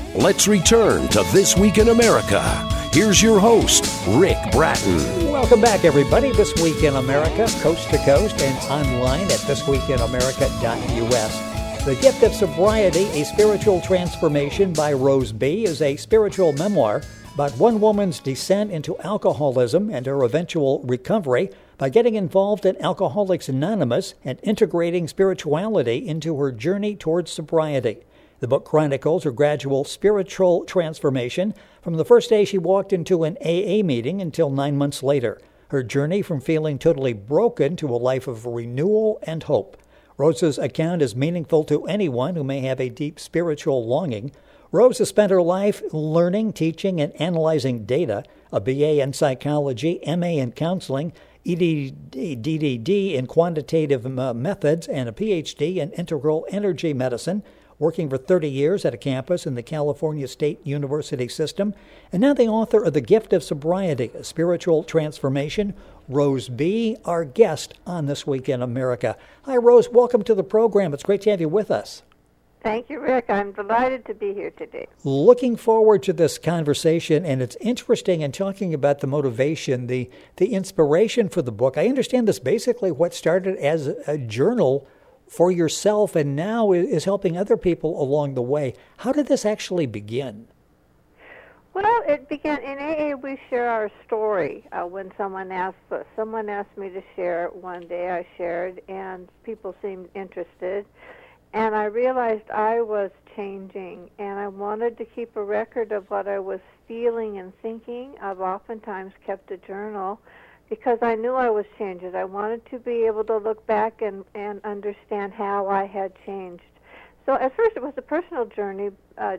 Let's return to This Week in America. Here's your host, Rick Bratton. Welcome back, everybody. This Week in America, coast to coast and online at thisweekinamerica.us. The Gift of Sobriety, A Spiritual Transformation by Rose B. is a spiritual memoir about one woman's descent into alcoholism and her eventual recovery by getting involved in Alcoholics Anonymous and integrating spirituality into her journey towards sobriety. The book chronicles her gradual spiritual transformation from the first day she walked into an AA meeting until 9 months later. Her journey from feeling totally broken to a life of renewal and hope. Rose's account is meaningful to anyone who may have a deep spiritual longing. Rose has spent her life learning, teaching, and analyzing data, a BA in psychology, MA in counseling, DDD in quantitative methods, and a PhD in integral energy medicine, working for 30 years at a campus in the California State University system, and now the author of The Gift of Sobriety, A Spiritual Transformation, Rose B., our guest on This Week in America. Hi, Rose. Welcome to the program. It's great to have you with us. Thank you, Rick. I'm delighted to be here today. Looking forward to this conversation, and it's interesting in talking about the motivation, the inspiration for the book. I understand this basically what started as a journal for yourself and now is helping other people along the way. How did this actually begin? Well, it began in AA. We share our story when someone asked us. Someone asked me to share it one day. I shared, and people seemed interested. And I realized I was changing, and I wanted to keep a record of what I was feeling and thinking. I've oftentimes kept a journal because I knew I was changing. I wanted to be able to look back and understand how I had changed. So at first it was a personal journey,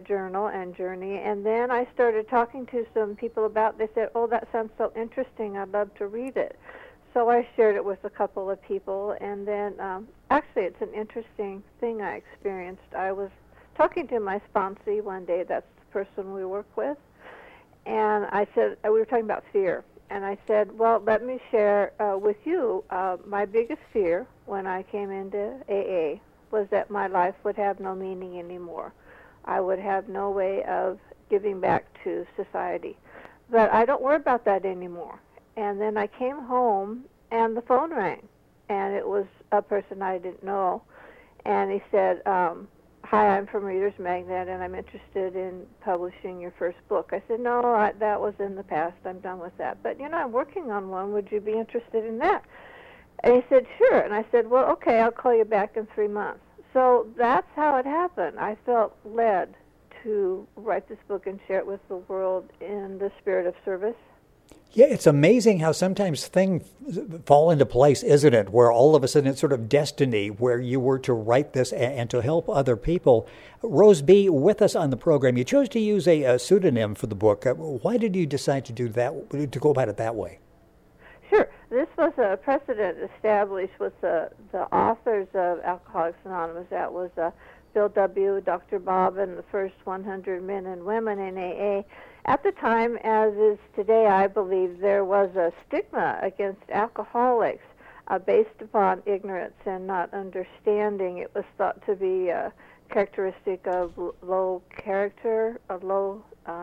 and then I started talking to some people about it. They said, "Oh, that sounds so interesting. I'd love to read it." So I shared it with a couple of people, and then actually it's an interesting thing I experienced. I was talking to my sponsee one day, that's the person we work with, and I said, we were talking about fear, and I said, well, let me share with you my biggest fear when I came into AA was that my life would have no meaning anymore. I would have no way of giving back to society. But I don't worry about that anymore. And then I came home, and the phone rang, and it was a person I didn't know. And he said, hi, I'm from Reader's Magnet, and I'm interested in publishing your first book. I said, no, that was in the past. I'm done with that. But, I'm working on one. Would you be interested in that? And he said, sure. And I said, well, okay, I'll call you back in 3 months. So that's how it happened. I felt led to write this book and share it with the world in the spirit of service. Yeah, it's amazing how sometimes things fall into place, isn't it? Where all of a sudden it's sort of destiny, where you were to write this and to help other people. Rose B., with us on the program, you chose to use a pseudonym for the book. Why did you decide to do that, to go about it that way? Sure. This was a precedent established with the authors of Alcoholics Anonymous. That was Bill W., Dr. Bob, and the first 100 men and women in AA. At the time, as is today, I believe, there was a stigma against alcoholics based upon ignorance and not understanding. It was thought to be a characteristic of low character, a low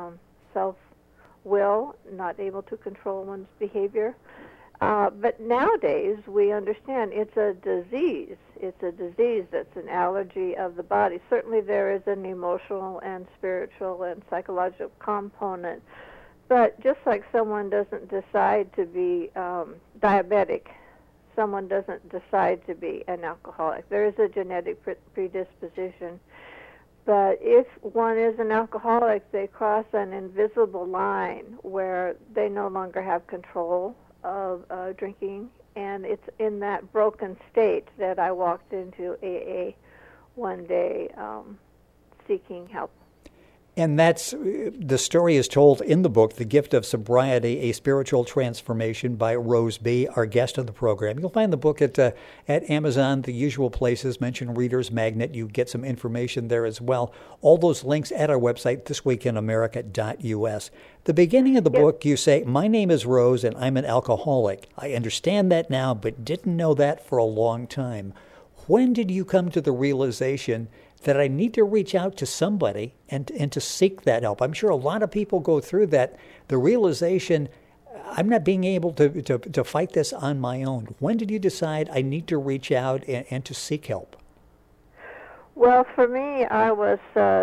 self-will, not able to control one's behavior. But nowadays, we understand it's a disease. It's a disease that's an allergy of the body. Certainly there is an emotional and spiritual and psychological component. But just like someone doesn't decide to be diabetic, someone doesn't decide to be an alcoholic. There is a genetic predisposition. But if one is an alcoholic, they cross an invisible line where they no longer have control of drinking, and it's in that broken state that I walked into AA one day seeking help. And that's, the story is told in the book, The Gift of Sobriety, A Spiritual Transformation by Rose B., our guest on the program. You'll find the book at Amazon, the usual places. Mention Reader's Magnet. You get some information there as well. All those links at our website, thisweekinamerica.us. The beginning of the book, you say, my name is Rose and I'm an alcoholic. I understand that now, but didn't know that for a long time. When did you come to the realization that I need to reach out to somebody and to seek that help. I'm sure a lot of people go through that, the realization, I'm not being able to fight this on my own. When did you decide I need to reach out and to seek help? Well, for me, I was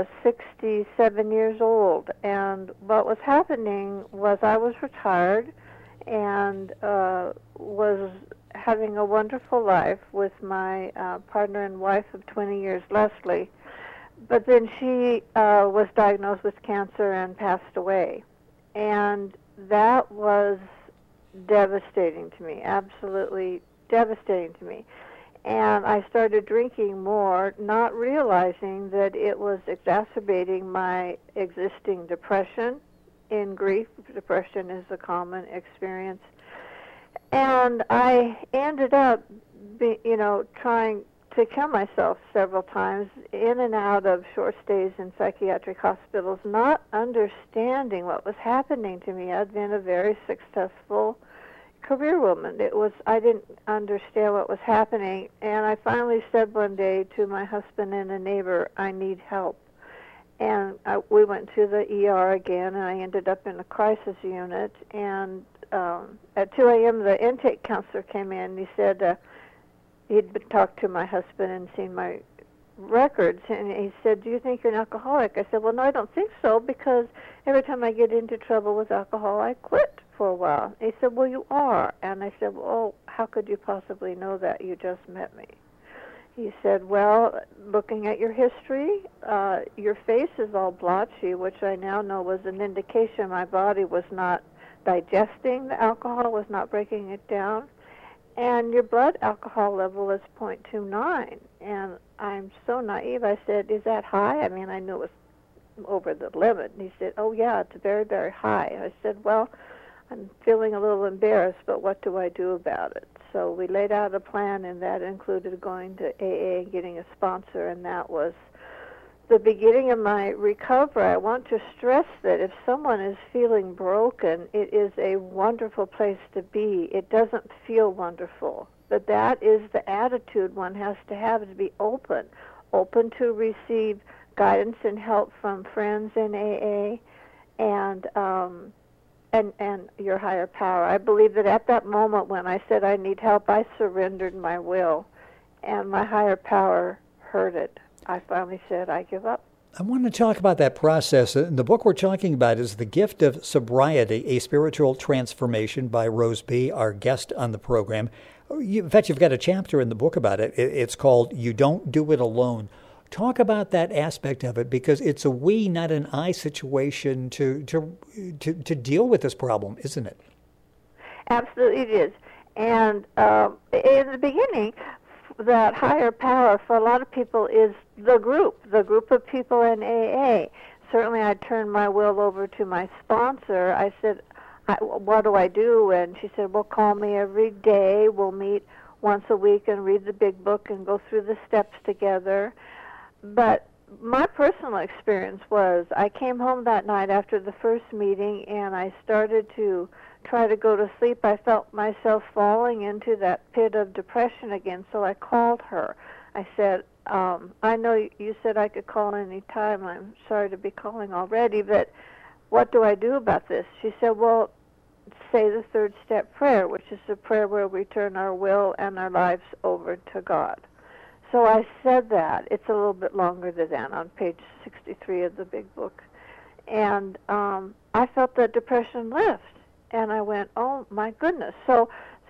67 years old, and what was happening was I was retired and was having a wonderful life with my partner and wife of 20 years, Leslie. But then she was diagnosed with cancer and passed away. And that was devastating to me, absolutely devastating to me. And I started drinking more, not realizing that it was exacerbating my existing depression. In grief, depression is a common experience. And I ended up, trying to kill myself several times, in and out of short stays in psychiatric hospitals, not understanding what was happening to me. I'd been a very successful career woman. I didn't understand what was happening, and I finally said one day to my husband and a neighbor, I need help. And we went to the ER again, and I ended up in a crisis unit, and at 2 a.m. the intake counselor came in, and he said he'd talked to my husband and seen my records, and he said, do you think you're an alcoholic? I said, well, no, I don't think so, because every time I get into trouble with alcohol, I quit for a while. He said, well, you are. And I said, well, how could you possibly know that? You just met me. He said, well, looking at your history, your face is all blotchy, which I now know was an indication my body was not digesting the alcohol, was not breaking it down. And your blood alcohol level is 0.29. And I'm so naive. I said, is that high? I mean, I knew it was over the limit. And he said, oh, yeah, it's very, very high. I said, well, I'm feeling a little embarrassed, but what do I do about it? So we laid out a plan, and that included going to AA and getting a sponsor, and that was the beginning of my recovery. I want to stress that if someone is feeling broken, it is a wonderful place to be. It doesn't feel wonderful, but that is the attitude one has to be open to receive guidance and help from friends in AA and your higher power. I believe that at that moment when I said I need help, I surrendered my will, and my higher power heard it. I finally said, I give up. I want to talk about that process. The book we're talking about is The Gift of Sobriety, A Spiritual Transformation by Rose B., our guest on the program. In fact, you've got a chapter in the book about it. It's called You Don't Do It Alone. Talk about that aspect of it, because it's a we, not an I situation to deal with this problem, isn't it? Absolutely it is. And in the beginning, that higher power for a lot of people is the group of people in AA. Certainly I turned my will over to my sponsor. I said, what do I do? And she said, well, call me every day. We'll meet once a week and read the big book and go through the steps together. But my personal experience was I came home that night after the first meeting, and I started to try to go to sleep. I felt myself falling into that pit of depression again, so I called her. I said, I know you said I could call any time. I'm sorry to be calling already, but what do I do about this? She said, well, say the third step prayer, which is the prayer where we turn our will and our lives over to God. So I said that. It's a little bit longer than that, on page 63 of the big book. And I felt the depression lift. And I went, oh, my goodness. So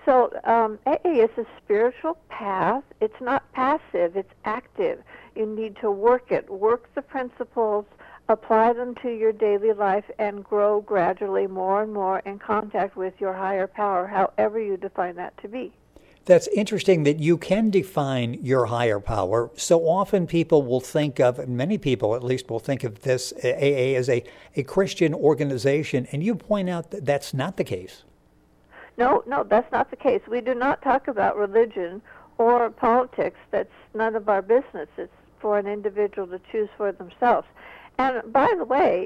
AA is a spiritual path. It's not passive. It's active. You need to work it. Work the principles, apply them to your daily life, and grow gradually more and more in contact with your higher power, however you define that to be. That's interesting that you can define your higher power. So often people will think of, many people at least will think of this AA as a Christian organization, and you point out that that's not the case. No, that's not the case. We do not talk about religion or politics. That's none of our business. It's for an individual to choose for themselves. And by the way,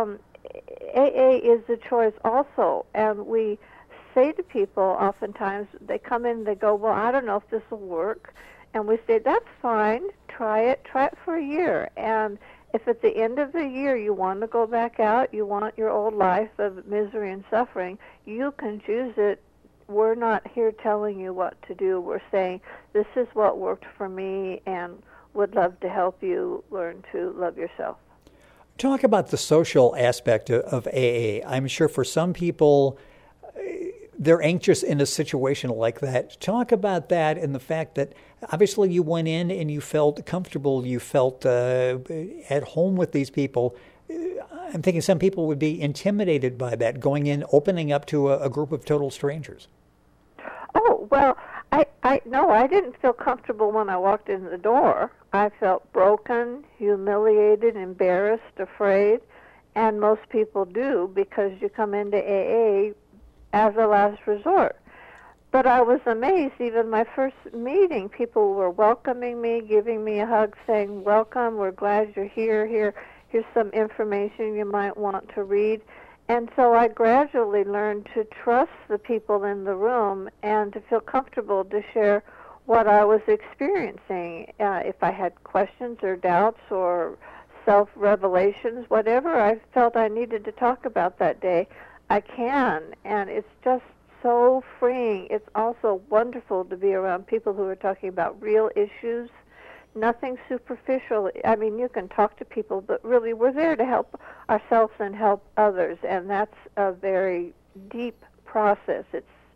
AA is a choice also, and we say to people oftentimes, they come in, they go, well, I don't know if this will work. And we say, that's fine, try it for a year. And if at the end of the year you want to go back out, you want your old life of misery and suffering, you can choose it. We're not here telling you what to do. We're saying, this is what worked for me and would love to help you learn to love yourself. Talk about the social aspect of AA. I'm sure for some people, they're anxious in a situation like that. Talk about that and the fact that obviously you went in and you felt comfortable, you felt at home with these people. I'm thinking some people would be intimidated by that, going in, opening up to a group of total strangers. Oh, well, I didn't feel comfortable when I walked in the door. I felt broken, humiliated, embarrassed, afraid, and most people do because you come into AA as a last resort. But I was amazed, even my first meeting, people were welcoming me, giving me a hug, saying, welcome, we're glad you're here, here's some information you might want to read. And so I gradually learned to trust the people in the room and to feel comfortable to share what I was experiencing. If I had questions or doubts or self-revelations, whatever I felt I needed to talk about that day, I can. And it's just so freeing. It's also wonderful to be around people who are talking about real issues, nothing superficial. I mean, you can talk to people, but really we're there to help ourselves and help others, and that's a very deep process.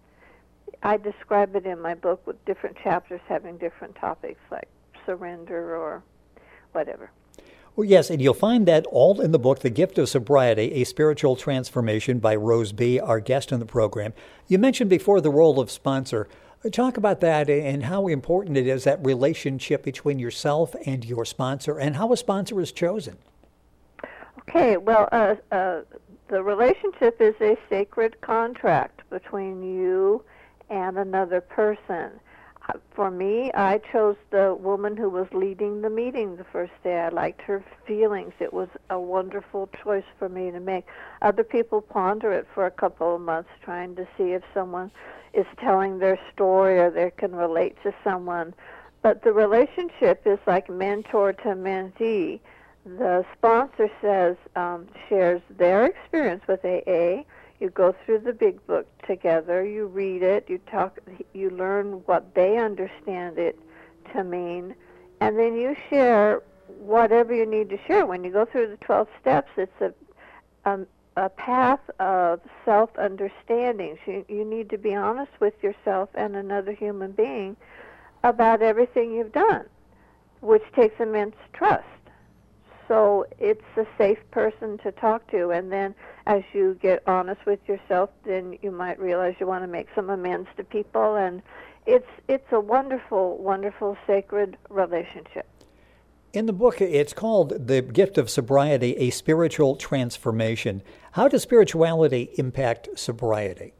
I describe it in my book with different chapters having different topics like surrender or whatever. Well, yes, and you'll find that all in the book, The Gift of Sobriety, A Spiritual Transformation by Rose B., our guest in the program. You mentioned before the role of sponsor. Talk about that and how important it is, that relationship between yourself and your sponsor, and how a sponsor is chosen. Okay, well, the relationship is a sacred contract between you and another person. For me, I chose the woman who was leading the meeting the first day. I liked her feelings. It was a wonderful choice for me to make. Other people ponder it for a couple of months, trying to see if someone is telling their story or they can relate to someone. But the relationship is like mentor to mentee. The sponsor shares their experience with AA. You go through the big book together, you read it, you learn what they understand it to mean, and then you share whatever you need to share. When you go through the 12 steps, it's a path of self-understanding. So you need to be honest with yourself and another human being about everything you've done, which takes immense trust. So it's a safe person to talk to, and then as you get honest with yourself, then you might realize you want to make some amends to people, and it's a wonderful, wonderful, sacred relationship. In the book, it's called The Gift of Sobriety, A Spiritual Transformation. How does spirituality impact sobriety?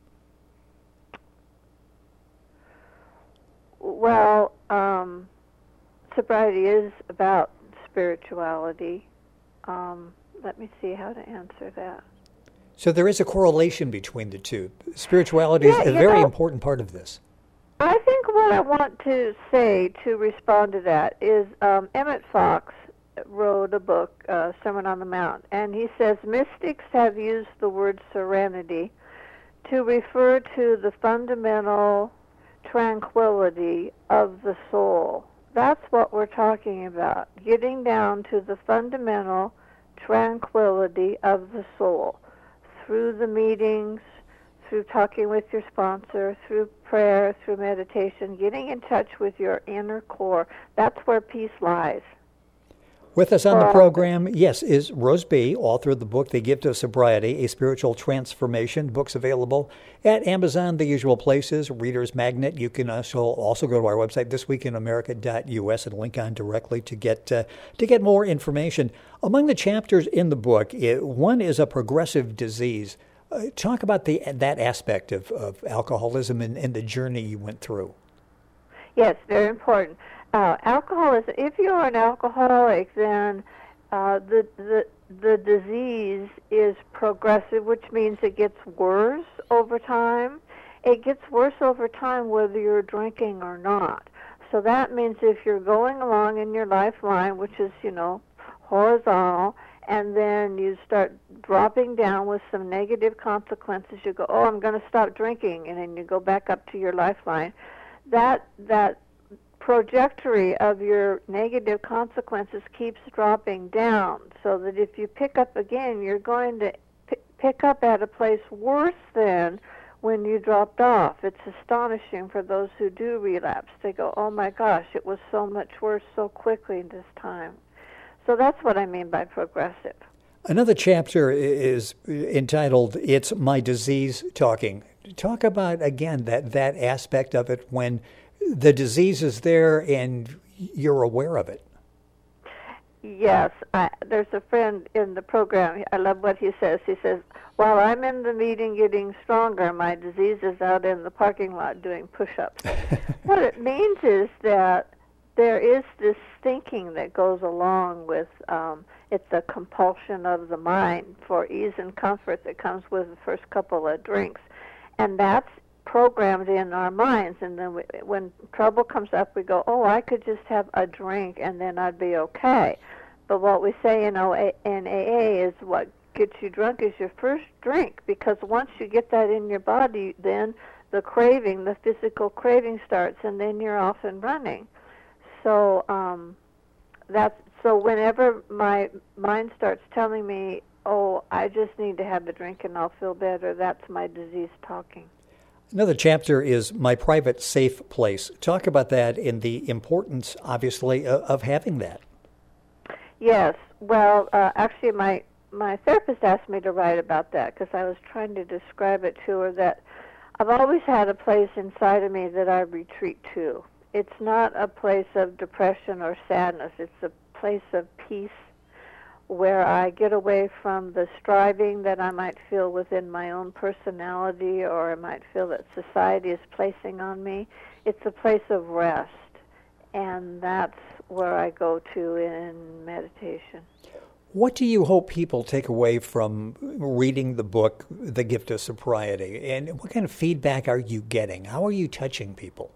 Well, sobriety is about spirituality. Let me see how to answer that. So there is a correlation between the two. Spirituality is a very important part of this. I think what I want to say to respond to that is Emmett Fox wrote a book, Sermon on the Mount, and he says mystics have used the word serenity to refer to the fundamental tranquility of the soul. That's what we're talking about, getting down to the fundamental tranquility of the soul through the meetings, through talking with your sponsor, through prayer, through meditation, getting in touch with your inner core. That's where peace lies. With us on the program, yes, is Rose B., author of the book, The Gift of Sobriety, A Spiritual Transformation. Books available at Amazon, the usual places, Reader's Magnet. You can also go to our website, thisweekinamerica.us, and link on directly to get more information. Among the chapters in the book, one is a progressive disease. Talk about that aspect of alcoholism and the journey you went through. Yes, very important. Alcoholism. If you're an alcoholic, then the disease is progressive, which means it gets worse over time. It gets worse over time whether you're drinking or not. So that means if you're going along in your lifeline, which is, horizontal, and then you start dropping down with some negative consequences, you go, oh, I'm going to stop drinking, and then you go back up to your lifeline. That trajectory of your negative consequences keeps dropping down, so that if you pick up again, you're going to pick up at a place worse than when you dropped off. It's astonishing for those who do relapse. They go, oh my gosh, it was so much worse so quickly this time. So that's what I mean by progressive. Another chapter is entitled, It's My Disease Talking. Talk about, again, that aspect of it when the disease is there and you're aware of it. Yes. There's a friend in the program, I love what he says. He says, while I'm in the meeting getting stronger, my disease is out in the parking lot doing push-ups. What it means is that there is this thinking that goes along with it's a compulsion of the mind for ease and comfort that comes with the first couple of drinks. And that's programmed in our minds. And then when trouble comes up, we go, oh, I could just have a drink and then I'd be okay. But what we say in AA is what gets you drunk is your first drink, because once you get that in your body, then the craving, the physical craving starts, and then you're off and running. So so whenever my mind starts telling me, oh, I just need to have a drink and I'll feel better, that's my disease talking. Another chapter is My Private Safe Place. Talk about that and the importance, obviously, of having that. Yes. Well, actually, my therapist asked me to write about that because I was trying to describe it to her, that I've always had a place inside of me that I retreat to. It's not a place of depression or sadness. It's a place of peace where I get away from the striving that I might feel within my own personality or I might feel that society is placing on me. It's a place of rest, and that's where I go to in meditation. What do you hope people take away from reading the book, The Gift of Sobriety? And what kind of feedback are you getting? How are you touching people?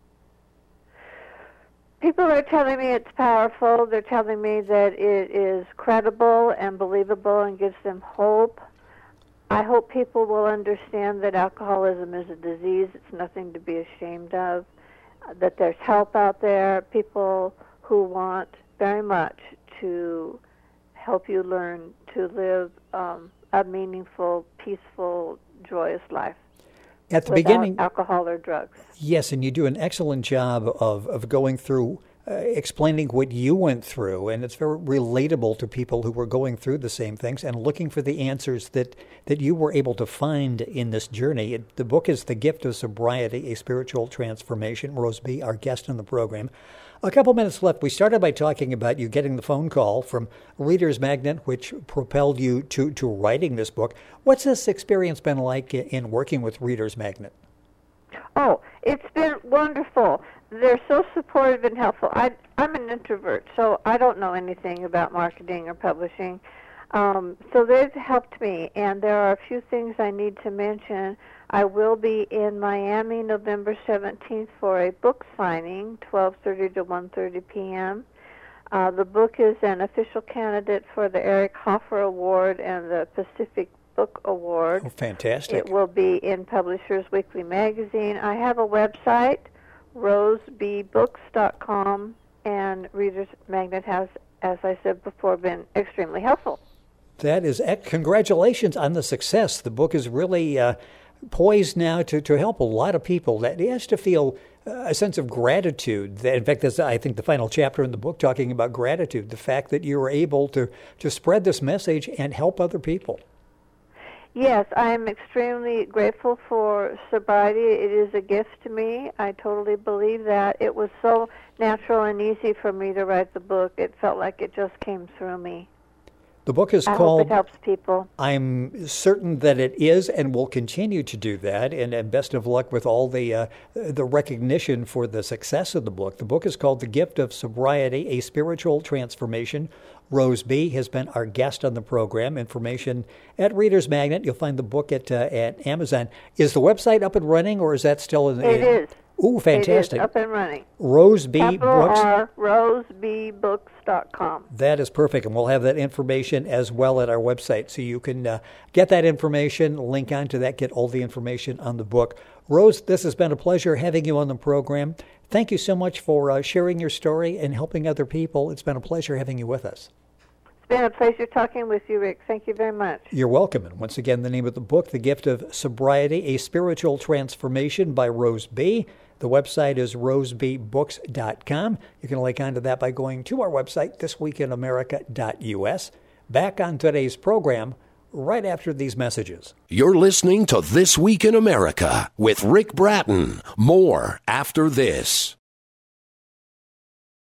People are telling me it's powerful. They're telling me that it is credible and believable and gives them hope. I hope people will understand that alcoholism is a disease. It's nothing to be ashamed of, that there's help out there, people who want very much to help you learn to live a meaningful, peaceful, joyous life. At the without beginning, alcohol or drugs. Yes, and you do an excellent job of going through, explaining what you went through, and it's very relatable to people who were going through the same things and looking for the answers that you were able to find in this journey. The book is The Gift of Sobriety, A Spiritual Transformation. Rose B., our guest on the program. A couple minutes left. We started by talking about you getting the phone call from Reader's Magnet, which propelled you to writing this book. What's this experience been like in working with Reader's Magnet? Oh, it's been wonderful. They're so supportive and helpful. I'm an introvert, so I don't know anything about marketing or publishing. So they've helped me, and there are a few things I need to mention. I will be in Miami November 17th for a book signing, 12:30 to 1:30 p.m. The book is an official candidate for the Eric Hoffer Award and the Pacific Book Award. Oh, fantastic. It will be in Publishers Weekly magazine. I have a website, rosebbooks.com, and Reader's Magnet has, as I said before, been extremely helpful. That is, congratulations on the success. The book is really poised now to help a lot of people. That has to feel a sense of gratitude. That, in fact, that's, I think, the final chapter in the book talking about gratitude, the fact that you were able to spread this message and help other people. Yes, I am extremely grateful for sobriety. It is a gift to me. I totally believe that. It was so natural and easy for me to write the book. It felt like it just came through me. The book is I called, hope it helps people. I'm certain that it is and will continue to do that, and best of luck with all the recognition for the success of the book. The book is called The Gift of Sobriety, A Spiritual Transformation. Rose B. has been our guest on the program. Information at Reader's Magnet. You'll find the book at Amazon. Is the website up and running, or is that still in the... It is. Ooh, fantastic. It is up and running. Rose B. Books. RoseBBooks.com. That is perfect, and we'll have that information as well at our website, so you can get that information, link onto that, get all the information on the book. Rose, this has been a pleasure having you on the program. Thank you so much for sharing your story and helping other people. It's been a pleasure having you with us. It's been a pleasure talking with you, Rick. Thank you very much. You're welcome. And once again, the name of the book, The Gift of Sobriety, A Spiritual Transformation by Rose B. The website is rosebbooks.com. You can link onto that by going to our website, thisweekinamerica.us. Back on today's program right after these messages. You're listening to This Week in America with Rick Bratton. More after this.